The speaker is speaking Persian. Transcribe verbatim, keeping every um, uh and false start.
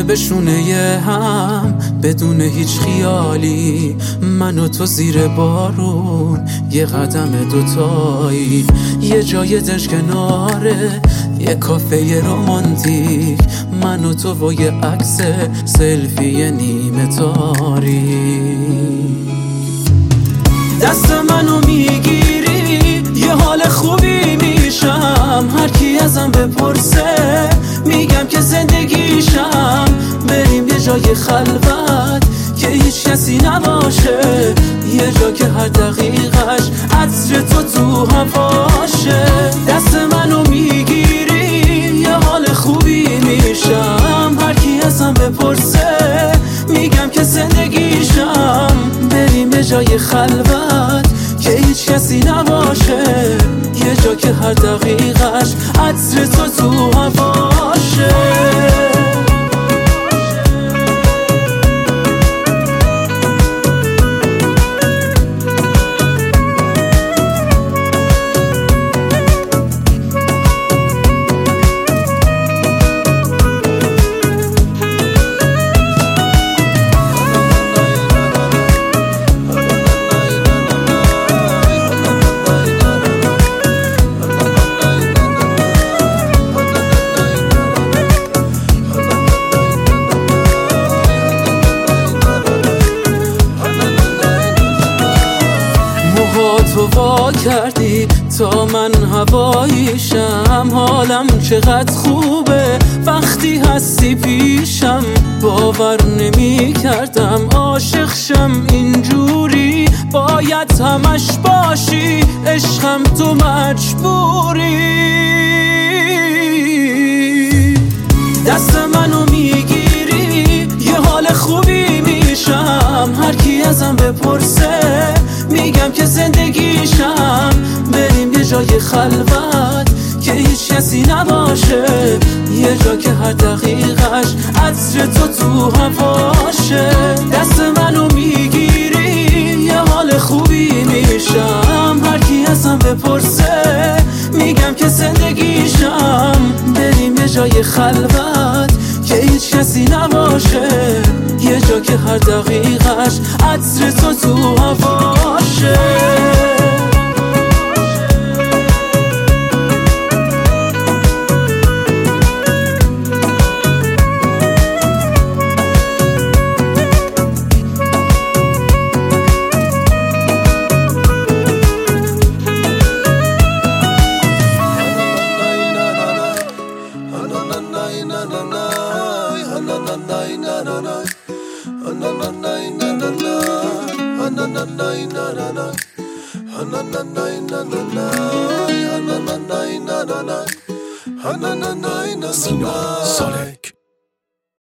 شونه به شونه هم بدون هیچ خیالی، من و تو زیر بارون یه قدم دوتایی، یه جای دش کناره یه کافه رومانتیک، من و تو و یه عکس سلفی نیمه تاری. دست منو میگیری یه حال خوبی میشم، هر کی ازم بپرسه میگم که زندگیشم. بریم یه جای خلوت که هیچ کسی نباشه، یه جا که هر دقیقش عطر تو تو هواشه. دست منو میگیری یه حال خوبی میشم، هر کی ازم بپرسه میگم که زندگیشم. بریم یه جای خلوت که هیچ کسی نباشه، یه جا که هر دقیقش عطر تو تو هواشه. تو وا کردی تا من هواییشم، حالم چقدر خوبه وقتی هستی پیشم. باور نمی کردم عاشق شم اینجوری، باید همش باشی عشقم تو مجبوری. دست منو میگیری یه حال خوبی میشم، هر کی ازم بپرسه میگم که زندگیشم. بریم یه جای خلوت که هیچ کسی نباشه، یه جا که هر دقیقش عطر تو تو هواشه. دست منو میگیری یه حال خوبی میشم، هر کی ازم بپرسه میگم که زندگیشم. بریم یه جای خلوت که هیچ کسی نباشه، یه جا که هر دقیقش عطر تو تو هواشه. سینا ساله